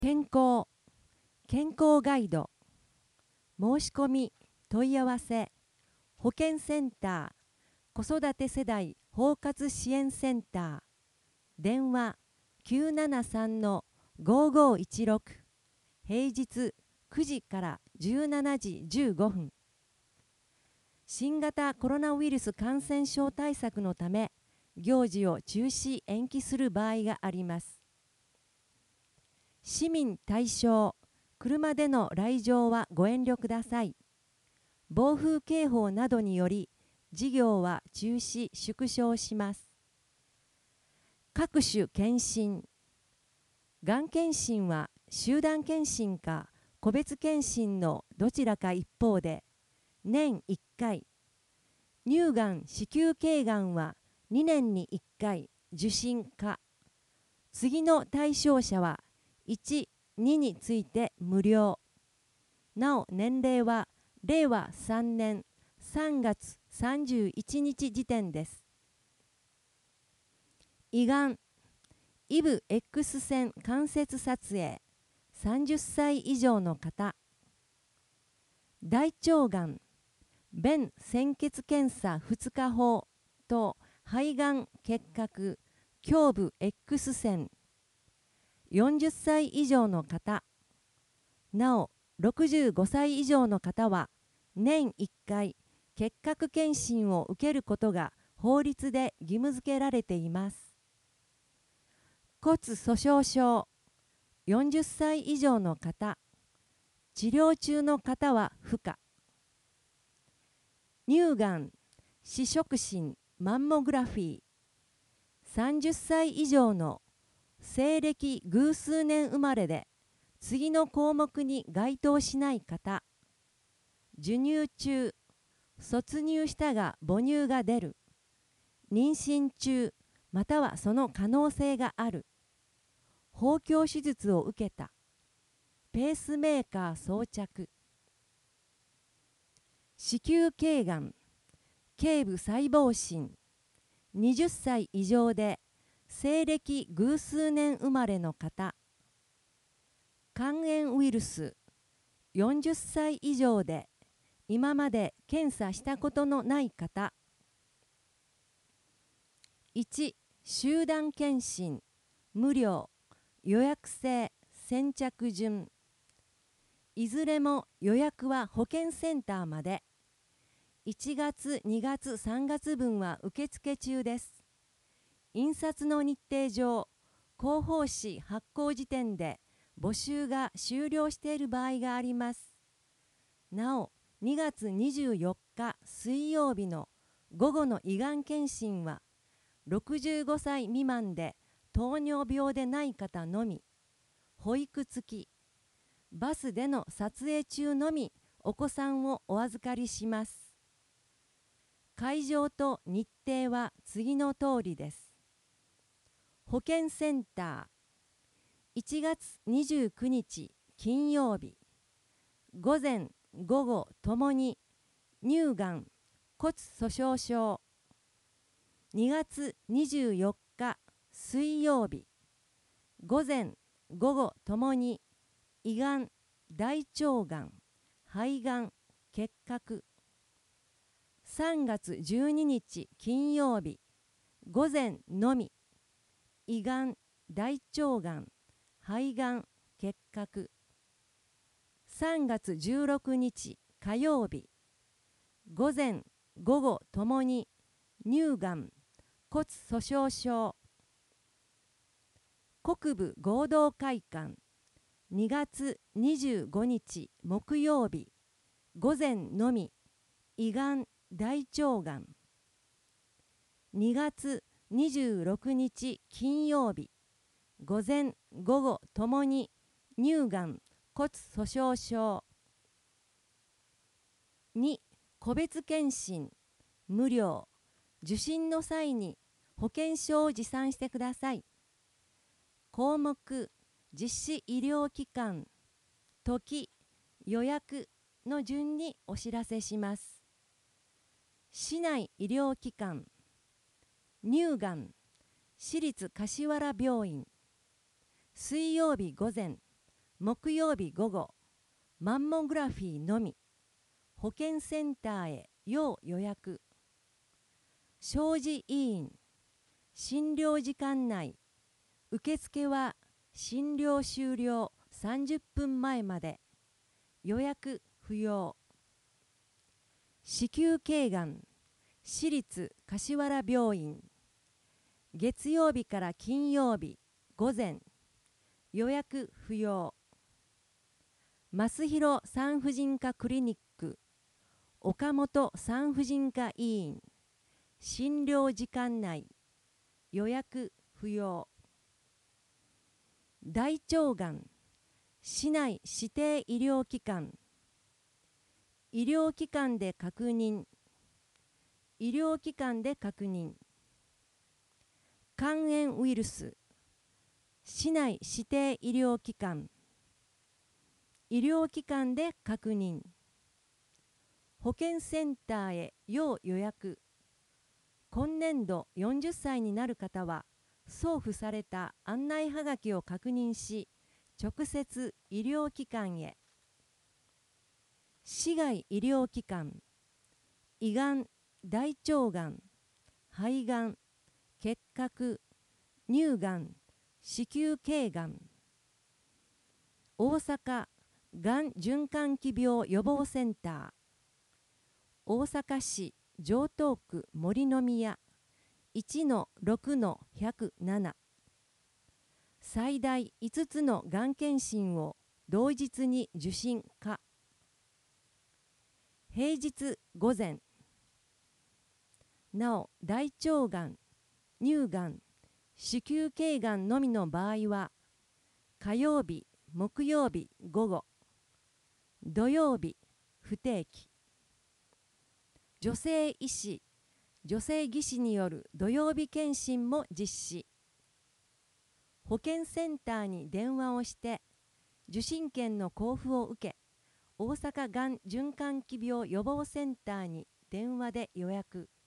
健康ガイド申し込み問い合わせ保健センター子育て世代包括支援センター電話973-5516平日9時から17時15分新型コロナウイルス感染症対策のため行事を中止延期する場合があります。市民対象、車での来場はご遠慮ください。暴風警報などにより、事業は中止・縮小します。各種検診。がん検診は集団検診か個別検診のどちらか一方で、年1回。乳がん、子宮頸がんは2年に1回受診か。次の対象者は、1、2について無料。なお年齢は令和3年3月31日時点です。胃がん、イブ X 線関節撮影、30歳以上の方。大腸がん、便潜血検査2日法と肺がん結核、胸部 X 線。40歳以上の方。なお、65歳以上の方は、年1回、結核検診を受けることが法律で義務付けられています。骨粗しょう症、40歳以上の方。治療中の方は不可。乳がん、視触診、マンモグラフィー。30歳以上の西暦偶数年生まれで次の項目に該当しない方。授乳中、卒乳したが母乳が出る。妊娠中、またはその可能性がある。包協手術を受けた。ペースメーカー装着。子宮頸がん、頸部細胞診。20歳以上で西暦偶数年生まれの方。肝炎ウイルス、40歳以上で今まで検査したことのない方。1、集団検診、無料、予約制、先着順。いずれも予約は保健センターまで。1月、2月、3月分は受付中です。印刷の日程上、広報誌発行時点で募集が終了している場合があります。なお、2月24日水曜日の午後の胃がん検診は、65歳未満で糖尿病でない方のみ、保育付き、バスでの撮影中のみお子さんをお預かりします。会場と日程は次の通りです。保健センター、1月29日金曜日、午前午後ともに乳がん、骨粗しょう症。2月24日水曜日、午前午後ともに胃がん、大腸がん、肺がん、結核。3月12日金曜日、午前のみ胃がん、大腸がん、肺がん、結核。3月16日火曜日、午前午後ともに乳がん、骨粗しょう症。国部合同会館、2月25日木曜日、午前のみ胃がん、大腸がん。2月26日金曜日、午前午後ともに乳がん、骨粗しょう症。2、個別検診、無料。受診の際に保険証を持参してください。項目、実施医療機関、時、予約の順にお知らせします。市内医療機関、乳がん、市立柏原病院。水曜日午前、 木曜日午後、マンモグラフィーのみ。保健センターへ要予約。小児医院、診療時間内。受付は診療終了30分前まで。予約不要。子宮頸がん、私立柏原病院。月曜日から金曜日午前。予約不要。増広産婦人科クリニック、岡本産婦人科医院。診療時間内。予約不要。大腸がん、市内指定医療機関。医療機関で確認。医療機関で確認。肝炎ウイルス、市内指定医療機関。医療機関で確認。保健センターへ要予約。今年度40歳になる方は、送付された案内はがきを確認し、直接医療機関へ。市外医療機関、胃がん、大腸がん、肺がん、結核、乳がん、子宮頸がん。大阪がん循環器病予防センター。大阪市城東区森の宮 1-6-107。最大5つのがん検診を同日に受診可。平日午前。なお、大腸がん、乳がん、子宮頸がんのみの場合は、火曜日、木曜日午後、土曜日不定期。女性医師、女性技師による土曜日検診も実施。保健センターに電話をして受診券の交付を受け、大阪がん循環器病予防センターに電話で予約。